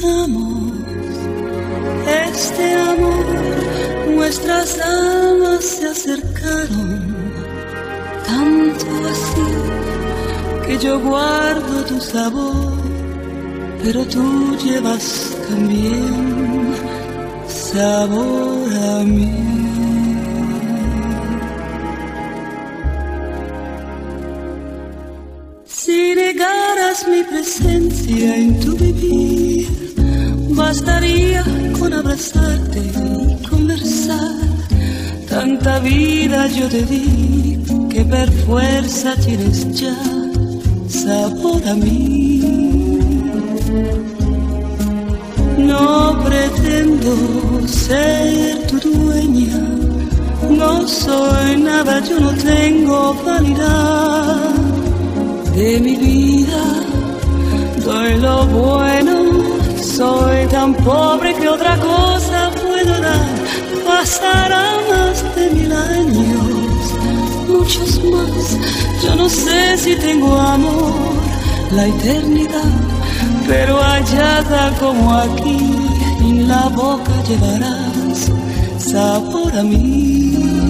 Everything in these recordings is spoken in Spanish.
besamos. Este amor, nuestras almas se acercaron, tanto así que yo guardo tu sabor, pero tú llevas también sabor a mí. Si negaras mi presencia en tu vivir, bastaría con abrazarte y conversar. Tanta vida yo te di que por fuerza tienes ya sabor a mí. No pretendo ser tu dueña, no soy nada, yo no tengo vanidad. De mi vida doy lo bueno, soy tan pobre que otra cosa puedo dar. Pasará más de 1000 años, muchos más, yo no sé si tengo amor, la eternidad, pero allá tal como aquí, en la boca llevarás sabor a mí.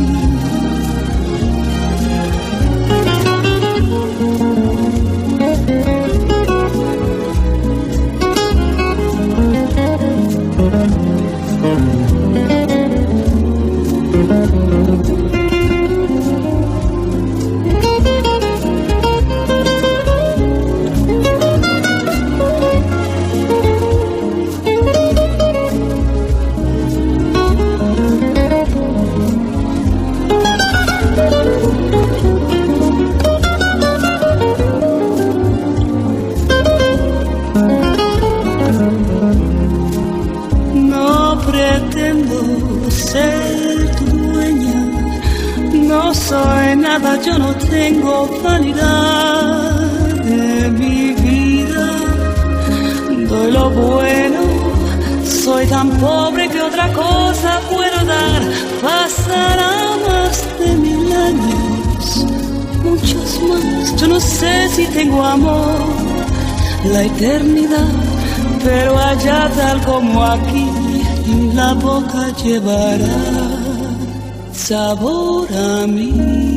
Soy nada, yo no tengo vanidad. De mi vida doy lo bueno, soy tan pobre que otra cosa puedo dar. Pasará más de 1000 años, muchos más, yo no sé si tengo amor, la eternidad, pero allá tal como aquí, en la boca llevará sabor a mí.